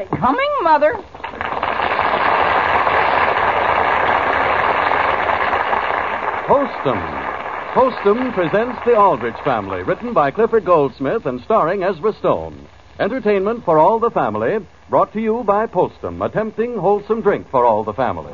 Coming, Mother. Postum presents The Aldrich Family, written by Clifford Goldsmith and starring Ezra Stone. Entertainment for all the family, brought to you by Postum, a tempting, wholesome drink for all the family.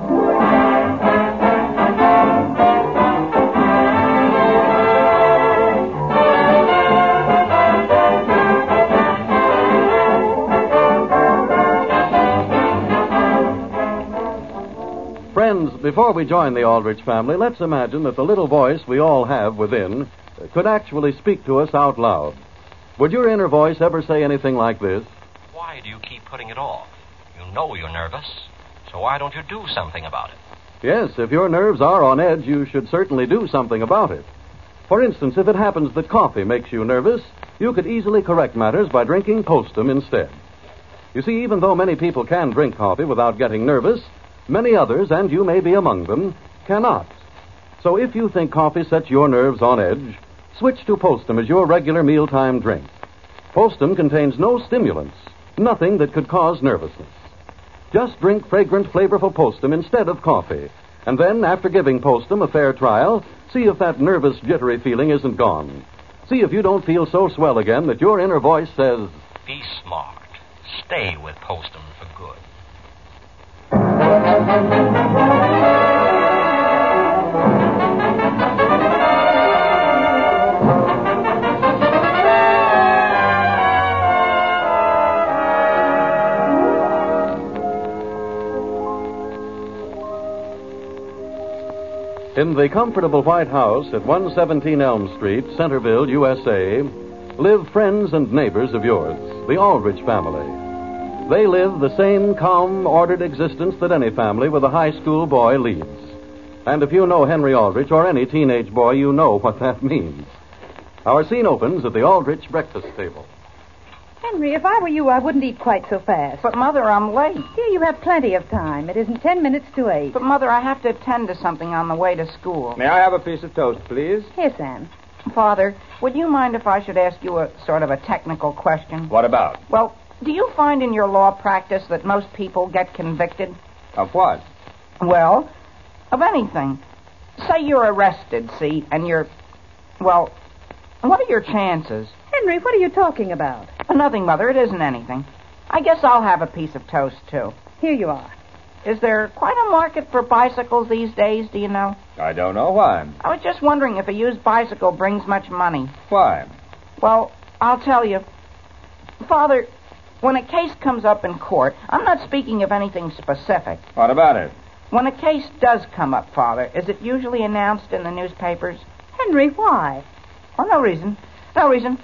Friends, before we join the Aldrich family, let's imagine that the little voice we all have within could actually speak to us out loud. Would your inner voice ever say anything like this? Why do you keep putting it off? You know you're nervous, so why don't you do something about it? Yes, if your nerves are on edge, you should certainly do something about it. For instance, if it happens that coffee makes you nervous, you could easily correct matters by drinking Postum instead. You see, even though many people can drink coffee without getting nervous, many others, and you may be among them, cannot. So if you think coffee sets your nerves on edge, switch to Postum as your regular mealtime drink. Postum contains no stimulants, nothing that could cause nervousness. Just drink fragrant, flavorful Postum instead of coffee. And then, after giving Postum a fair trial, see if that nervous, jittery feeling isn't gone. See if you don't feel so swell again that your inner voice says, Be smart. Stay with Postum for good. In the comfortable White House at 117 Elm Street, Centerville, USA, live friends and neighbors of yours, the Aldrich family. They live the same calm, ordered existence that any family with a high school boy leads. And if you know Henry Aldrich or any teenage boy, you know what that means. Our scene opens at the Aldrich breakfast table. Henry, if I were you, I wouldn't eat quite so fast. But, Mother, I'm late. Here, you have plenty of time. It isn't 10 minutes to 8. But, Mother, I have to attend to something on the way to school. May I have a piece of toast, please? Here, Sam. Father, would you mind if I should ask you a sort of a technical question? What about? Well, do you find in your law practice that most people get convicted? Of what? Well, of anything. Say you're arrested, see, and you're... Well, what are your chances? Henry, what are you talking about? Nothing, Mother. It isn't anything. I guess I'll have a piece of toast, too. Here you are. Is there quite a market for bicycles these days, do you know? I don't know why. I was just wondering if a used bicycle brings much money. Why? Well, I'll tell you. Father, when a case comes up in court, I'm not speaking of anything specific. What about it? When a case does come up, Father, is it usually announced in the newspapers? Henry, why? Oh, no reason. No reason.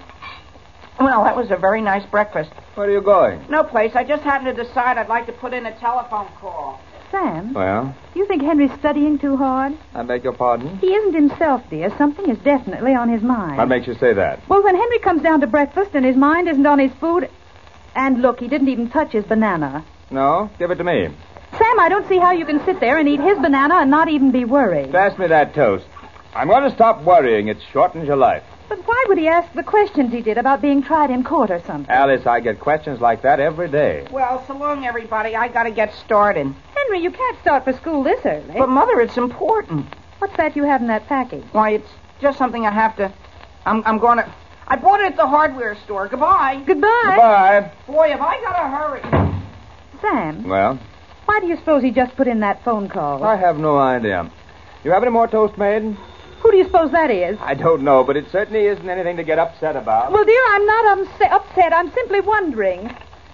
Well, that was a very nice breakfast. Where are you going? No place. I just happened to decide I'd like to put in a telephone call. Sam? Well? You think Henry's studying too hard? I beg your pardon? He isn't himself, dear. Something is definitely on his mind. What makes you say that? Well, when Henry comes down to breakfast and his mind isn't on his food... And look, he didn't even touch his banana. No? Give it to me. Sam, I don't see how you can sit there and eat his banana and not even be worried. Pass me that toast. I'm going to stop worrying. It shortens your life. But why would he ask the questions he did about being tried in court or something? Alice, I get questions like that every day. Well, so long, everybody. I got to get started. Henry, you can't start for school this early. But, Mother, it's important. What's that you have in that package? Why, it's just something I have to... I'm going to... I bought it at the hardware store. Goodbye. Goodbye. Goodbye. Boy, have I got to hurry. Sam, Well? why do you suppose he just put in that phone call? I have no idea. You have any more toast made? Who do you suppose that is? I don't know, but it certainly isn't anything to get upset about. Well, dear, I'm not upset. I'm simply wondering.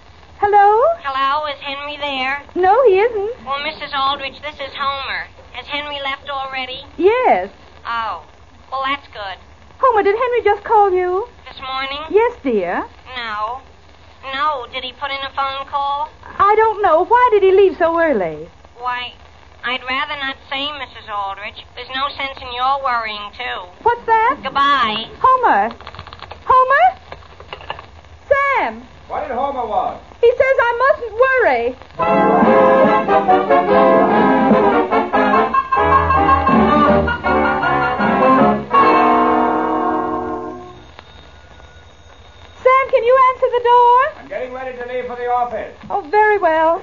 Hello? Hello, is Henry there? No, he isn't. Well, Mrs. Aldrich, this is Homer. Has Henry left already? Yes. Oh, well, that's good. Homer, did Henry just call you? This morning? Yes, dear. No. No, did he put in a phone call? I don't know. Why did he leave so early? Why, I'd rather not say, Mrs. Aldrich. There's no sense in your worrying, too. What's that? Goodbye. Homer. Homer? Sam. What did Homer want? He says I mustn't worry. Sam, can you answer the door? I'm getting ready to leave. leave for the office. Oh, very well.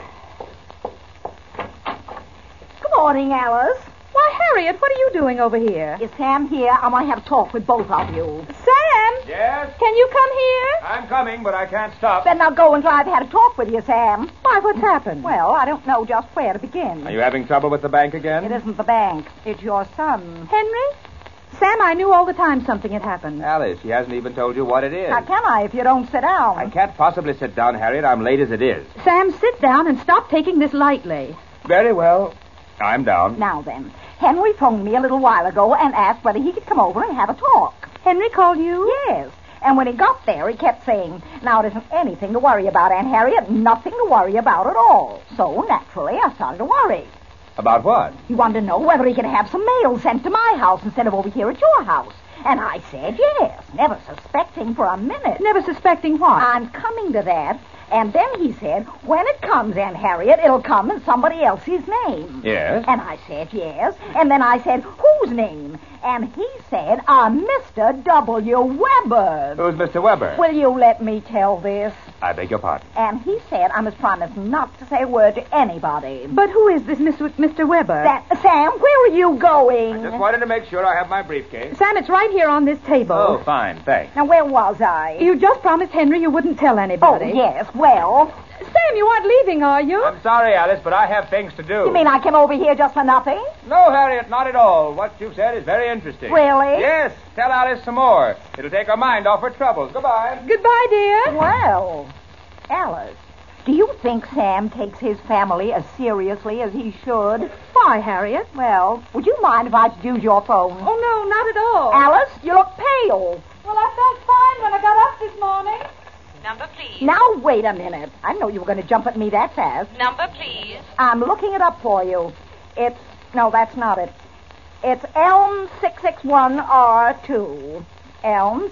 Good morning, Alice. Why, Harriet, what are you doing over here? Is Sam here? I want to have a talk with both of you. Sam! Yes? Can you come here? I'm coming, but I can't stop. Then I'll go until I've had a talk with you, Sam. Why, what's happened? Well, I don't know just where to begin. Are you having trouble with the bank again? It isn't the bank. It's your son. Henry? Sam, I knew all the time something had happened. Alice, he hasn't even told you what it is. How can I if you don't sit down? I can't possibly sit down, Harriet. I'm late as it is. Sam, sit down and stop taking this lightly. Very well. I'm down. Now then, Henry phoned me a little while ago and asked whether he could come over and have a talk. Henry called you? Yes. And when he got there, he kept saying, now, it isn't anything to worry about, Aunt Harriet. Nothing to worry about at all. So, naturally, I started to worry. About what? He wanted to know whether he could have some mail sent to my house instead of over here at your house. And I said yes, never suspecting for a minute. Never suspecting what? I'm coming to that. And then he said, when it comes, Aunt Harriet, it'll come in somebody else's name. Yes? And I said yes. And then I said, whose name? And he said, Mr. W. Weber. Who's Mr. Weber? Will you let me tell this? I beg your pardon. And he said I must promise not to say a word to anybody. But who is this Mr. Weber? Sam, where are you going? I just wanted to make sure I have my briefcase. Sam, it's right here on this table. Oh, fine. Thanks. Now, where was I? You just promised Henry you wouldn't tell Oh, anybody. yes. Well, Sam, you aren't leaving, are you? I'm sorry, Alice, but I have things to do. you mean I came over here just for nothing? No, Harriet, not at all. What you've said is very interesting. Really? Yes. Tell Alice some more. It'll take her mind off her troubles. Goodbye. Goodbye, dear. Well, Alice, do you think Sam takes his family as seriously as he should? Why, Harriet? Well, would you mind if I use your phone? Oh, no, not at all. Alice, you look pale. Well, I felt fine when I got up this morning. Number, please. Now, wait a minute. I didn't know you were going to jump at me that fast. Number, please. I'm looking it up for you. No, that's not it. It's Elm 661R2. Elm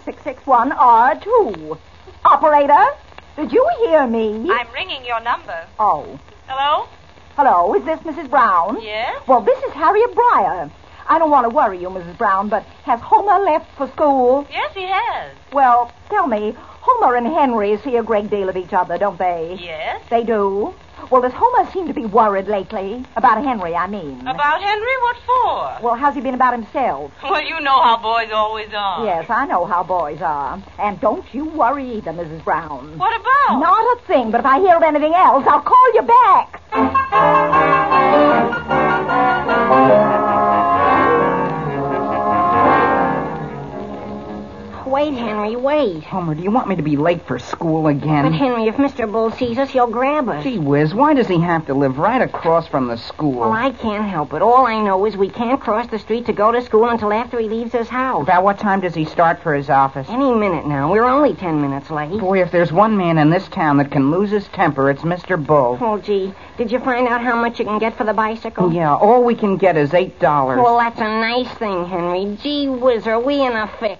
661R2. Operator, did you hear me? I'm ringing your number. Oh. Hello? Hello, is this Mrs. Brown? Yes? Well, this is Harriet Breyer. I don't want to worry you, Mrs. Brown, but has Homer left for school? Yes, he has. Well, tell me, Homer and Henry see a great deal of each other, don't they? Yes? They do? Well, does Homer seem to be worried lately? About Henry, I mean. About Henry? What for? Well, how's he been about himself? Well, you know how boys always are. Yes, I know how boys are. And don't you worry either, Mrs. Brown. What about? Not a thing, but if I hear of anything else, I'll call you back. Wait, Henry, wait. Homer, do you want me to be late for school again? But, Henry, if Mr. Bull sees us, he'll grab us. Gee whiz, why does he have to live right across from the school? Well, I can't help it. All I know is we can't cross the street to go to school until after he leaves his house. About what time does he start for his office? Any minute now. We're only 10 minutes late. Boy, if there's one man in this town that can lose his temper, it's Mr. Bull. Oh, gee. Did you find out how much you can get for the bicycle? Yeah, all we can get is $8. Well, that's a nice thing, Henry. Gee whiz, are we in a fix?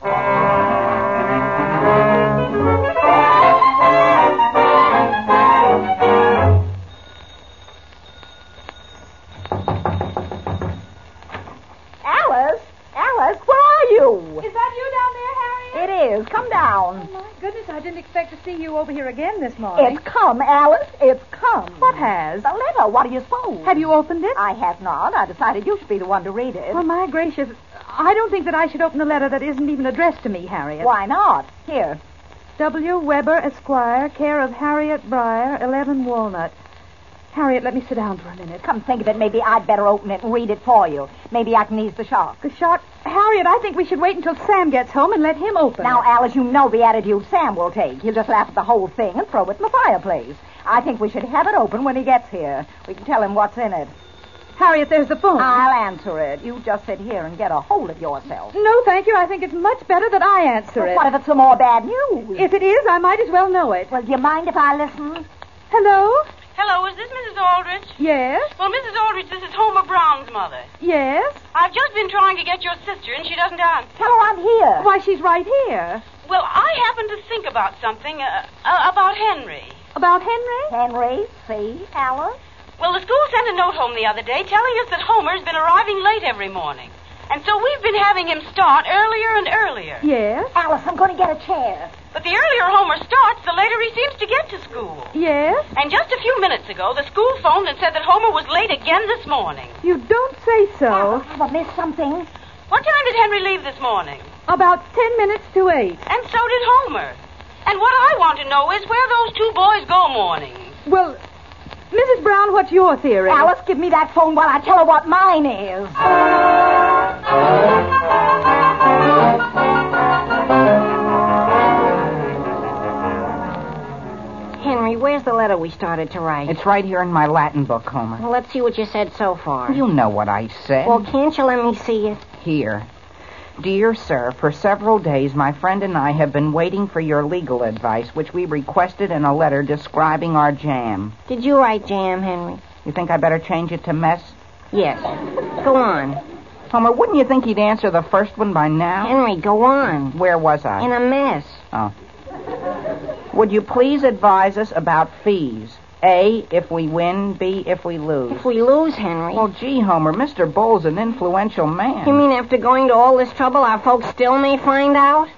Alice, where are you? Is that you down there, Harriet? It is. Come down. Oh, my goodness, I didn't expect to see you over here again this morning. It's come, Alice. It's come. What has? The letter. What do you suppose? Have you opened it? I have not. I decided you should be the one to read it. Well, my gracious, I don't think that I should open a letter that isn't even addressed to me, Harriet. Why not? Here. W. Weber, Esquire, care of Harriet Breyer, 11 Walnut. Harriet, let me sit down for a minute. Come think of it, maybe I'd better open it and read it for you. Maybe I can ease the shock. The shock? Harriet, I think we should wait until Sam gets home and let him open Now, it. Alice, you know the attitude Sam will take. He'll just laugh at the whole thing and throw it in the fireplace. I think we should have it open when he gets here. We can tell him what's in it. Harriet, there's the phone. I'll answer it. You just sit here and get a hold of yourself. No, thank you. I think it's much better that I answer But it. what if it's some more bad news? If it is, I might as well know it. Well, do you mind if I listen? Hello? Hello, is this Mrs. Aldrich? Yes? Well, Mrs. Aldrich, this is Homer Brown's mother. Yes? I've just been trying to get your sister, and she doesn't answer. Tell her I'm here. Why, she's right here. Well, I happened to think about something, about Henry. About Henry? Henry, see, Alice? Well, the school sent a note home the other day telling us that Homer's been arriving late every morning. And so we've been having him start earlier and earlier. Yes? Alice, I'm going to get a chair. But the earlier Homer starts, the later he seems to get to school. Yes? And just a few minutes ago, the school phoned and said that Homer was late again this morning. You don't say so. Have I missed something? What time did Henry leave this morning? About 10 minutes to 8. And so did Homer. And what I want to know is where those two boys go mornings. Well, Mrs. Brown, what's your theory? Alice, give me that phone while I tell her what mine is. Henry, where's the letter we started to write? It's right here in my Latin book, Homer. Well, let's see what you said so far. You know what I said. Well, can't you let me see it? Here. Dear sir, for several days my friend and I have been waiting for your legal advice, which we requested in a letter describing our jam. Did you write jam, Henry? You think I better change it to mess? Yes. Go on. Homer, wouldn't you think he'd answer the first one by now? Henry, go on. Where was I? In a mess. Oh. Would you please advise us about fees? A, if we win. B, if we lose. If we lose, Henry. Well, gee, Homer, Mr. Bull's an influential man. You mean after going to all this trouble, our folks still may find out?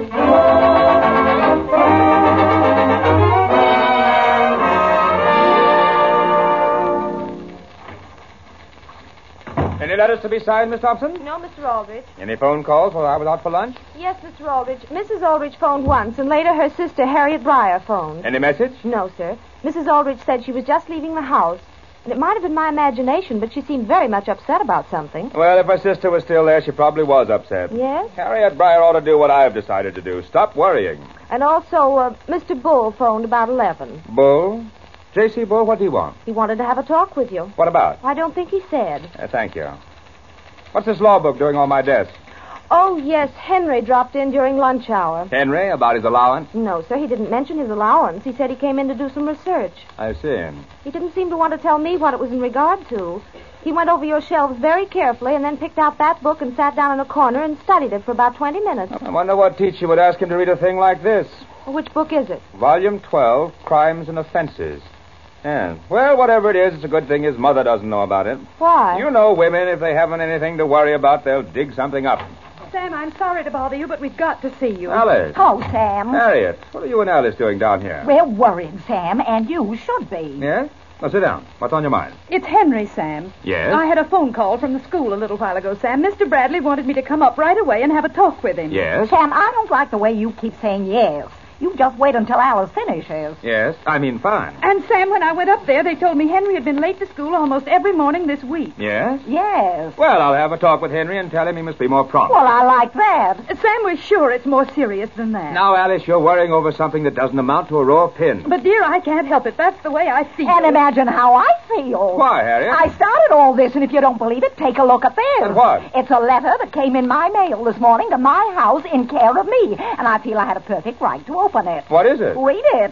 Any letters to be signed, Miss Thompson? No, Mr. Aldrich. Any phone calls while I was out for lunch? Yes, Mr. Aldrich. Mrs. Aldrich phoned once, and later her sister, Harriet Breyer, phoned. Any message? No, sir. Mrs. Aldrich said she was just leaving the house. And it might have been my imagination, but she seemed very much upset about something. Well, if her sister was still there, she probably was upset. Yes? Harriet Breyer ought to do what I've decided to do. Stop worrying. And also, Mr. Bull phoned about 11. Bull? J.C. Bull, what do you want? He wanted to have a talk with you. What about? I don't think he said. Thank you. What's this law book doing on my desk? Oh, yes, Henry dropped in during lunch hour. Henry, about his allowance? No, sir, he didn't mention his allowance. He said he came in to do some research. I see. He didn't seem to want to tell me what it was in regard to. He went over your shelves very carefully and then picked out that book and sat down in a corner and studied it for about 20 minutes. I wonder what teacher would ask him to read a thing like this. Which book is it? Volume 12, Crimes and Offenses. Yeah. Well, whatever it is, it's a good thing his mother doesn't know about it. Why? You know women, if they haven't anything to worry about, they'll dig something up. Sam, I'm sorry to bother you, but we've got to see you. Alice. Oh, Sam. Harriet, what are you and Alice doing down here? We're worried, Sam, and you should be. Yes? Well, sit down. What's on your mind? It's Henry, Sam. Yes? I had a phone call from the school a little while ago, Sam. Mr. Bradley wanted me to come up right away and have a talk with him. Yes? Sam, I don't like the way you keep saying yes. You just wait until Alice finishes. Yes? I mean, fine. And, Sam, when I went up there, they told me Henry had been late to school almost every morning this week. Yes? Yes. Well, I'll have a talk with Henry and tell him he must be more prompt. Well, I like that. Sam, we're sure it's more serious than that. Now, Alice, you're worrying over something that doesn't amount to a row of pins. But, dear, I can't help it. That's the way I feel. And imagine how I feel. Why, Harriet? I started all this, and if you don't believe it, take a look at this. At what? It's a letter that came in my mail this morning to my house in care of me, and I feel I had a perfect right to open it. What is it? Read it.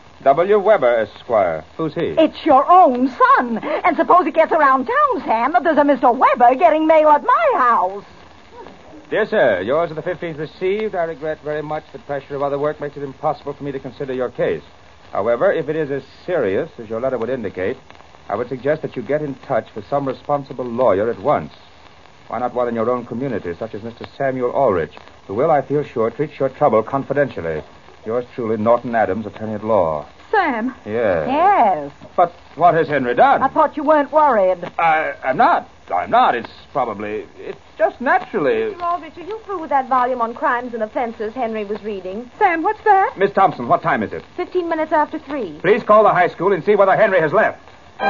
W. Weber, Esquire. Who's he? It's your own son. And suppose it gets around town, Sam, that there's a Mr. Weber getting mail at my house. Dear sir, yours of the 15th received. I regret very much the pressure of other work makes it impossible for me to consider your case. However, if it is as serious as your letter would indicate, I would suggest that you get in touch with some responsible lawyer at once. Why not one in your own community, such as Mr. Samuel Ulrich, who will, I feel sure, treat your trouble confidentially. Yours truly, Norton Adams, attorney at law. Sam. Yes. Yes. But what has Henry done? I thought you weren't worried. I'm not. It's just naturally. Mr. Aldrich, are you through with that volume on crimes and offenses Henry was reading? Sam, what's that? Miss Thompson, what time is it? 15 minutes after 3. Please call the high school and see whether Henry has left.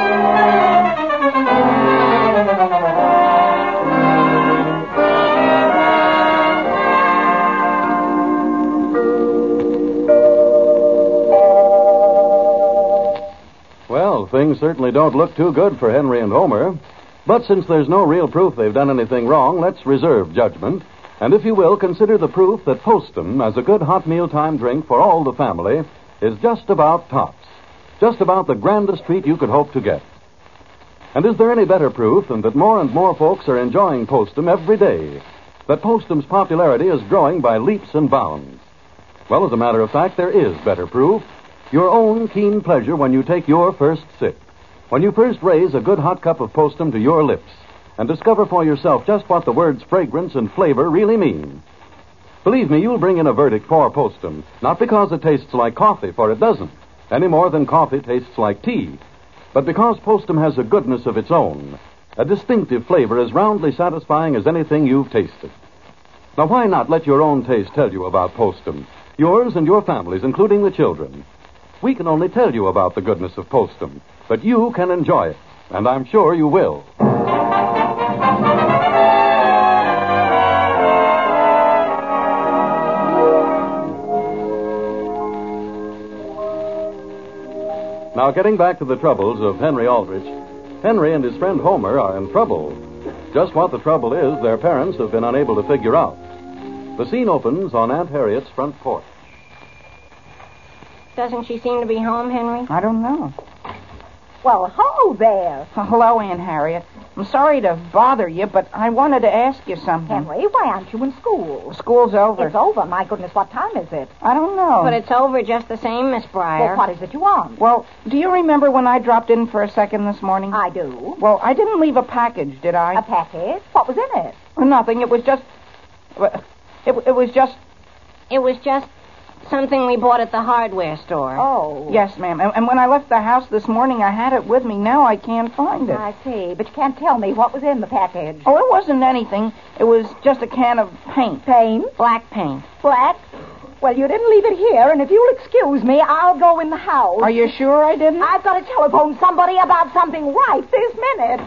Well, things certainly don't look too good for Henry and Homer. But since there's no real proof they've done anything wrong, let's reserve judgment. And if you will, consider the proof that Postum, as a good hot mealtime drink for all the family, is just about tops. Just about the grandest treat you could hope to get. And is there any better proof than that more and more folks are enjoying Postum every day? That Postum's popularity is growing by leaps and bounds? Well, as a matter of fact, there is better proof. Your own keen pleasure when you take your first sip. When you first raise a good hot cup of Postum to your lips and discover for yourself just what the words fragrance and flavor really mean. Believe me, you'll bring in a verdict for Postum, not because it tastes like coffee, for it doesn't, any more than coffee tastes like tea, but because Postum has a goodness of its own, a distinctive flavor as roundly satisfying as anything you've tasted. Now, why not let your own taste tell you about Postum, yours and your family's, including the children? We can only tell you about the goodness of Postum, but you can enjoy it, and I'm sure you will. Now, getting back to the troubles of Henry Aldrich, Henry and his friend Homer are in trouble. Just what the trouble is, their parents have been unable to figure out. The scene opens on Aunt Harriet's front porch. Doesn't she seem to be home, Henry? I don't know. Well, hello there. Hello, Aunt Harriet. I'm sorry to bother you, but I wanted to ask you something. Henry, why aren't you in school? School's over. It's over. My goodness, what time is it? I don't know. But it's over just the same, Miss Breyer. Well, what is it you want? Well, do you remember when I dropped in for a second this morning? I do. Well, I didn't leave a package, did I? A package? What was in it? Nothing. It was just... It was just... It was just something we bought at the hardware store. Oh. Yes, ma'am. And when I left the house this morning, I had it with me. Now I can't find it. I see. But you can't tell me what was in the package. Oh, it wasn't anything. It was just a can of paint. Paint? Black paint. Black? Well, you didn't leave it here, and if you'll excuse me, I'll go in the house. Are you sure I didn't? I've got to telephone somebody about something right this minute.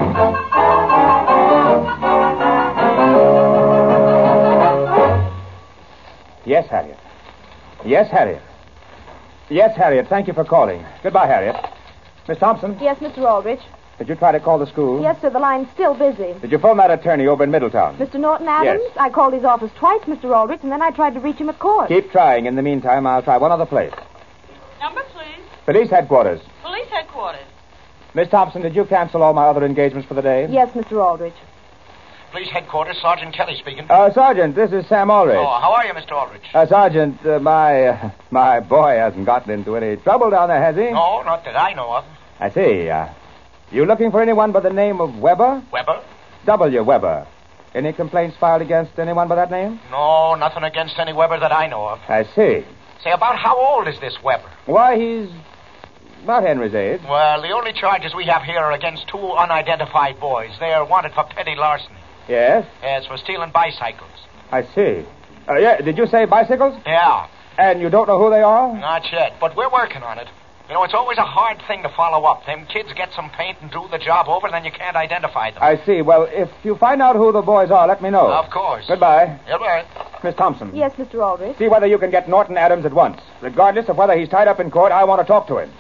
Yes, Harriet. Yes, Harriet. Yes, Harriet. Thank you for calling. Goodbye, Harriet. Miss Thompson, Yes, Mr. Aldrich. did you try to call the school? Yes, sir, the line's still busy. Did you phone that attorney over in Middletown? Mr. Norton Adams? Yes. I called his office twice, Mr. Aldrich, and then I tried to reach him at court. Keep trying. In the meantime, I'll try one other place. Number, please. Police headquarters. Police headquarters. Miss Thompson, did you cancel all my other engagements for the day? Yes, Mr. Aldrich. Police headquarters, Sergeant Kelly speaking. Sergeant, this is Sam Aldrich. Oh, how are you, Mr. Aldrich? Sergeant, my boy hasn't gotten into any trouble down there, has he? No, not that I know of. I see. You looking for anyone by the name of Weber? Weber? W. Weber. Any complaints filed against anyone by that name? No, nothing against any Weber that I know of. I see. Say, about how old is this Weber? Why, he's about Henry's age. Well, the only charges we have here are against two unidentified boys. They are wanted for petty larceny. Yes? Yes, for stealing bicycles. I see. Yeah, did you say bicycles? Yeah, And you don't know who they are? not yet, but we're working on it. You know, it's always a hard thing to follow up. Them kids get some paint and do the job over, then you can't identify them. I see. Well, if you find out who the boys are, let me know. Of course. Goodbye. Goodbye. Miss Thompson. Yes, Mr. Aldrich. See whether you can get Norton Adams at once. Regardless of whether he's tied up in court, I want to talk to him.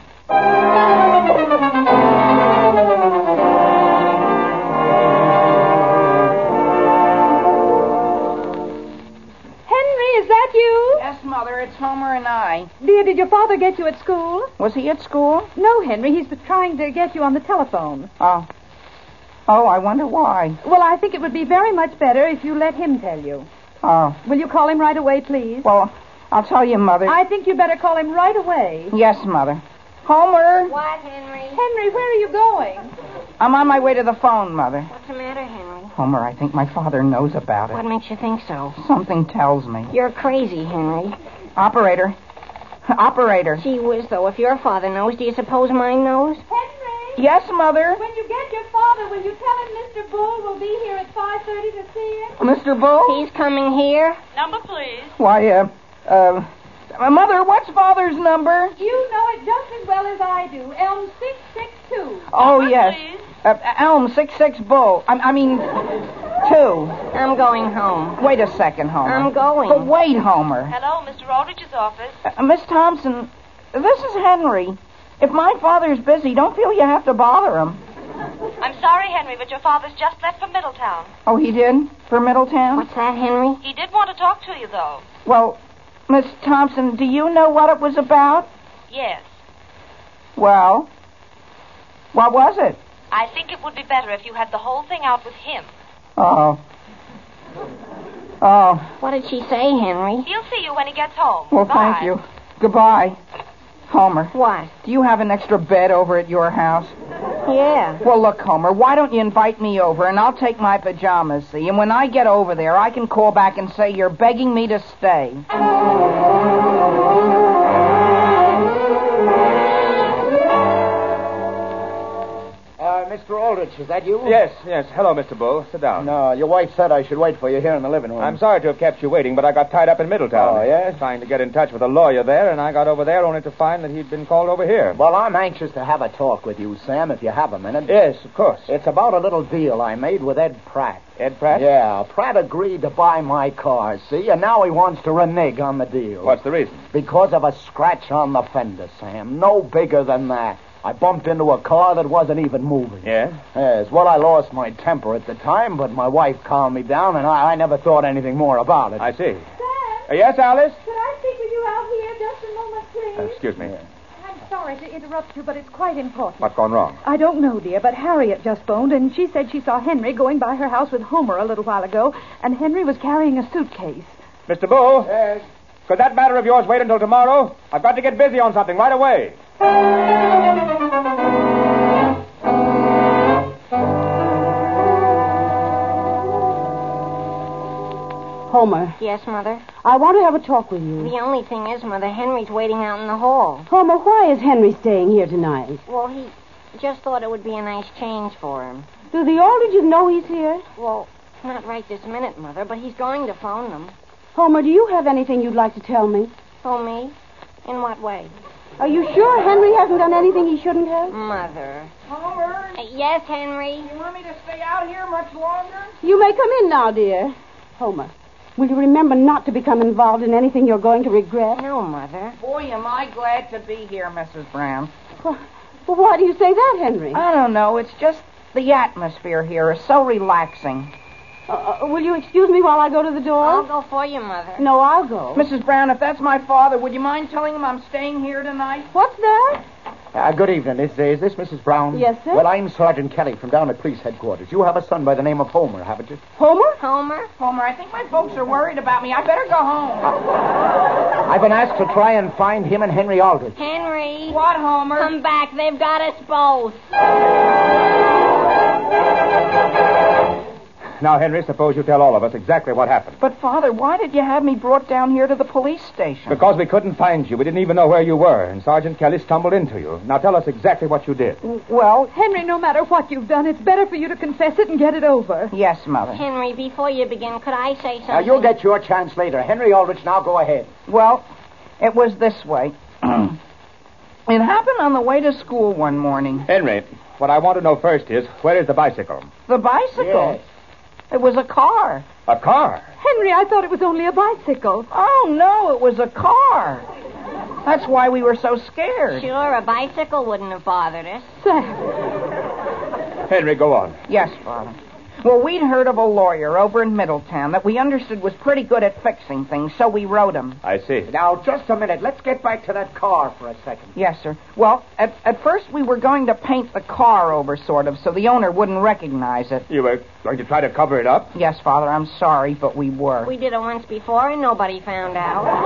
Henry, is that you? Yes, Mother, it's Homer and I. Dear, did your father get you at school? Was he at school? No, Henry. He's trying to get you on the telephone. Oh. Oh, I wonder why. Well, I think it would be very much better if you let him tell you. Oh. Will you call him right away, please? Well, I'll tell you, Mother. I think you better call him right away. Yes, Mother. Homer, What, Henry? Henry, where are you going? I'm on my way to the phone, Mother. What's the matter, Henry? Homer, I think my father knows about it. What makes you think so? Something tells me. You're crazy, Henry. Operator. Operator. Gee whiz, though, if your father knows, do you suppose mine knows? Henry! Yes, Mother. When you get your father, will you tell him Mr. Bull will be here at 5:30 to see him? Mr. Bull? He's coming here. Number, please. Why, Mother, what's Father's number? You know it just as well as I do. Elm 662. Oh, Number, yes. please. Elm 66 Bull. I mean, 2. I'm going home. Wait a second, Homer. I'm going. But wait, Homer. Hello, Mr. Aldrich's office. Miss Thompson, this is Henry. If my father's busy, don't feel you have to bother him. I'm sorry, Henry, but your father's just left for Middletown. Oh, he did? For Middletown? What's that, Henry? He did want to talk to you, though. Well, Miss Thompson, do you know what it was about? Yes. Well, what was it? I think it would be better if you had the whole thing out with him. Oh. Oh. What did she say, Henry? He'll see you when he gets home. Well, Bye. thank you. Goodbye. Homer, What? do you have an extra bed over at your house? Yeah. Well, look, Homer, why don't you invite me over, and I'll take my pajamas, see? And when I get over there, I can call back and say you're begging me to stay. Mr. Aldrich, is that you? Yes. Hello, Mr. Bull. Sit down. No, your wife said I should wait for you here in the living room. I'm sorry to have kept you waiting, but I got tied up in Middletown. Oh, yes? Trying to get in touch with a lawyer there, and I got over there only to find that he'd been called over here. Well, I'm anxious to have a talk with you, Sam, if you have a minute. Yes, of course. It's about a little deal I made with Ed Pratt. Ed Pratt? Yeah, Pratt agreed to buy my car, see? And now he wants to renege on the deal. What's the reason? Because of a scratch on the fender, Sam. No bigger than that. I bumped into a car that wasn't even moving. Yeah? Yes, well, I lost my temper at the time, but my wife calmed me down, and I never thought anything more about it. I see. Sam? Yes, Alice? Could I speak with you out here just a moment, please? Excuse me. I'm sorry to interrupt you, but it's quite important. What's gone wrong? I don't know, dear, but Harriet just phoned, and she said she saw Henry going by her house with Homer a little while ago, and Henry was carrying a suitcase. Mr. Bull? Yes? Could that matter of yours wait until tomorrow? I've got to get busy on something right away. Homer. Yes, Mother? I want to have a talk with you. The only thing is, Mother, Henry's waiting out in the hall. Homer, why is Henry staying here tonight? Well, he just thought it would be a nice change for him. Do the Aldriches know he's here? Well, not right this minute, Mother, but he's going to phone them. Homer, do you have anything you'd like to tell me? Oh, me? In what way? Are you sure Henry hasn't done anything he shouldn't have? Mother. Homer? Yes, Henry? You want me to stay out here much longer? You may come in now, dear. Homer, will you remember not to become involved in anything you're going to regret? No, Mother. Boy, am I glad to be here, Mrs. Brown. Well, why do you say that, Henry? I don't know. It's just the atmosphere here is so relaxing. Will you excuse me while I go to the door? I'll go for you, Mother. No, I'll go. Mrs. Brown, if that's my father, would you mind telling him I'm staying here tonight? What's that? Good evening. Is this Mrs. Brown? Yes, sir. Well, I'm Sergeant Kelly from down at police headquarters. You have a son by the name of Homer, haven't you? Homer? Homer? Homer, I think my folks are worried about me. I better go home. I've been asked to try and find him and Henry Aldrich. Henry. What, Homer? Come back. They've got us both. Now, Henry, suppose you tell all of us exactly what happened. But, Father, why did you have me brought down here to the police station? Because we couldn't find you. We didn't even know where you were, and Sergeant Kelly stumbled into you. Now, tell us exactly what you did. Well, Henry, no matter what you've done, it's better for you to confess it and get it over. yes, Mother. Henry, before you begin, could I say something? You'll get your chance later. Henry Aldrich, now go ahead. Well, it was this way. It happened on the way to school one morning. Henry, what I want to know first is, where is the bicycle? The bicycle? Yes. It was a car. A car? Henry, I thought it was only a bicycle. Oh, no, it was a car. That's why we were so scared. Sure, a bicycle wouldn't have bothered us. Sam. Henry, go on. Yes, Father. Well, we'd heard of a lawyer over in Middletown that we understood was pretty good at fixing things, so we wrote him. I see. Now, just a minute. Let's get back to that car for a second. Yes, sir. Well, at first we were going to paint the car over, sort of, so the owner wouldn't recognize it. You were going to try to cover it up? Yes, Father, I'm sorry, but we were. We did it once before, and nobody found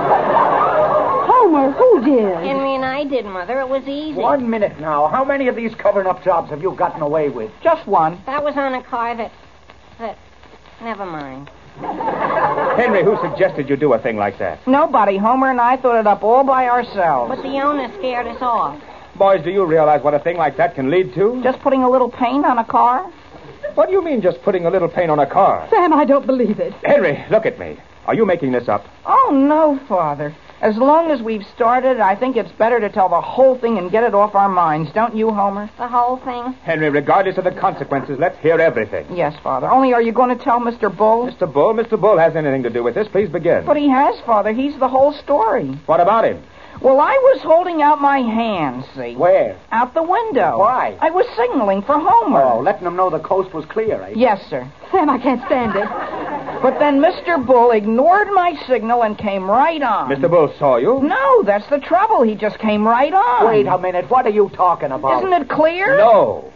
out. Homer, who did? Henry and I did, Mother. It was easy. 1 minute now. How many of these covering-up jobs have you gotten away with? Just one. That was on a car that... Never mind. Henry, who suggested you do a thing like that? Nobody. Homer and I thought it up all by ourselves. But the owner scared us off. Boys, do you realize what a thing like that can lead to? Just putting a little paint on a car? What do you mean, just putting a little paint on a car? Sam, I don't believe it. Henry, look at me. Are you making this up? Oh, no, Father. As long as we've started, I think it's better to tell the whole thing and get it off our minds. Don't you, Homer? The whole thing? Henry, regardless of the consequences, let's hear everything. Yes, Father. Only are you going to tell Mr. Bull? Mr. Bull has anything to do with this. Please begin. But he has, Father. He's the whole story. What about him? Well, I was holding out my hand, see? Where? Out the window. Why? I was signaling for Homer. Oh, letting them know the coast was clear, eh? Yes, sir. Sam, I can't stand it. But then Mr. Bull ignored my signal and came right on. Mr. Bull saw you? No, that's the trouble. He just came right on. Wait a minute. What are you talking about? Isn't it clear? No.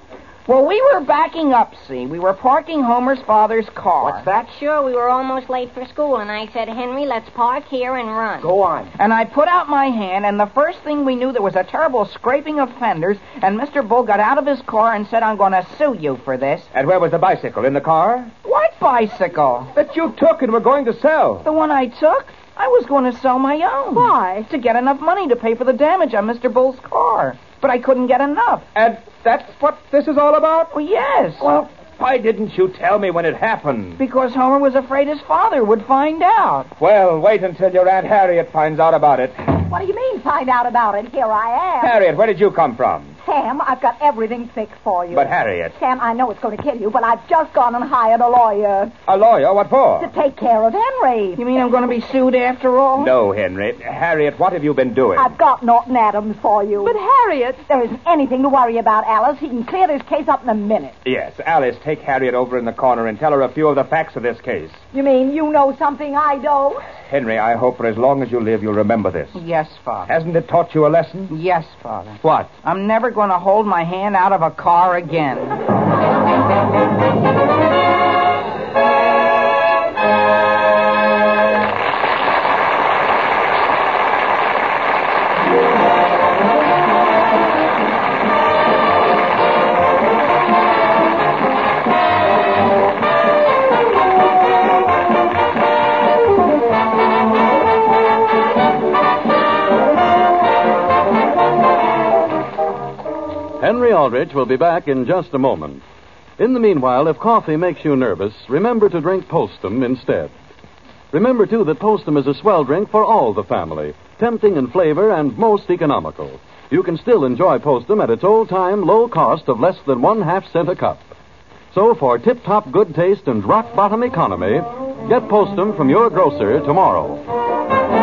Well, we were backing up, see. We were parking Homer's father's car. What's that? Sure, we were almost late for school, and I said, Henry, let's park here and run. Go on. And I put out my hand, and the first thing we knew, there was a terrible scraping of fenders, and Mr. Bull got out of his car and said, I'm going to sue you for this. And where was the bicycle? In the car? What bicycle? That you took and were going to sell. The one I took? I was going to sell my own. Why? To get enough money to pay for the damage on Mr. Bull's car. But I couldn't get enough. And that's what this is all about? Well, yes. Well, why didn't you tell me when it happened? Because Homer was afraid his father would find out. Well, wait until your Aunt Harriet finds out about it. What do you mean, find out about it? Here I am. Harriet, where did you come from? Sam, I've got everything fixed for you. But, Harriet... Sam, I know it's going to kill you, but I've just gone and hired a lawyer. A lawyer? What for? To take care of Henry. You mean I'm going to be sued after all? No, Henry. Harriet, what have you been doing? I've got Norton Adams for you. But, Harriet... There isn't anything to worry about, Alice. He can clear this case up in a minute. Yes, Alice, take Harriet over in the corner and tell her a few of the facts of this case. You mean you know something I don't? Henry, I hope for as long as you live you'll remember this. Yes, Father. Hasn't it taught you a lesson? Yes, Father. What? I'm never going to hold my hand out of a car again. Henry Aldrich will be back in just a moment. In the meanwhile, if coffee makes you nervous, remember to drink Postum instead. Remember, too, that Postum is a swell drink for all the family, tempting in flavor and most economical. You can still enjoy Postum at its old-time low cost of less than 1/2 cent a cup. So for tip-top good taste and rock-bottom economy, get Postum from your grocer tomorrow.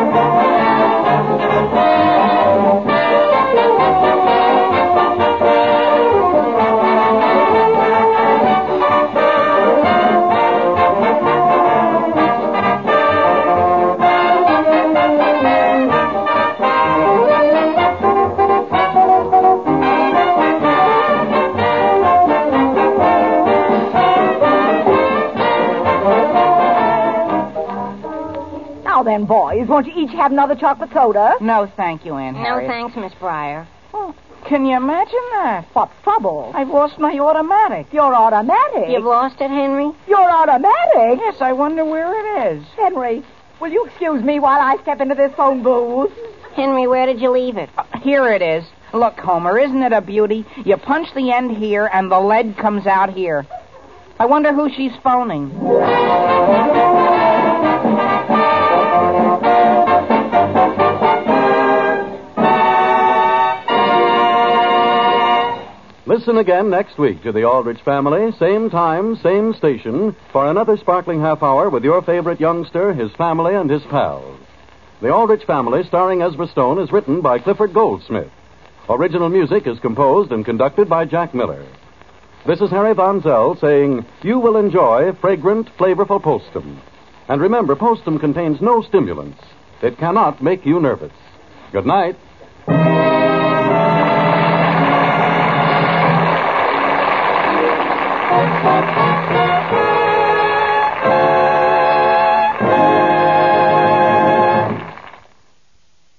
Now then, boys, won't you each have another chocolate soda? No, thank you, Aunt No, Harriet. thanks, Miss Breyer. Oh, can you imagine that? What's trouble? I've lost my automatic. Your automatic? You've lost it, Henry? Your automatic? Yes, I wonder where it is. Henry, will you excuse me while I step into this phone booth? Henry, where did you leave it? Here it is. Look, Homer, isn't it a beauty? You punch the end here, and the lead comes out here. I wonder who she's phoning. Listen again next week to the Aldrich Family, same time, same station, for another sparkling half hour with your favorite youngster, his family, and his pals. The Aldrich Family, starring Ezra Stone, is written by Clifford Goldsmith. Original music is composed and conducted by Jack Miller. This is Harry Von Zell saying, you will enjoy fragrant, flavorful Postum. And remember, Postum contains no stimulants. It cannot make you nervous. Good night.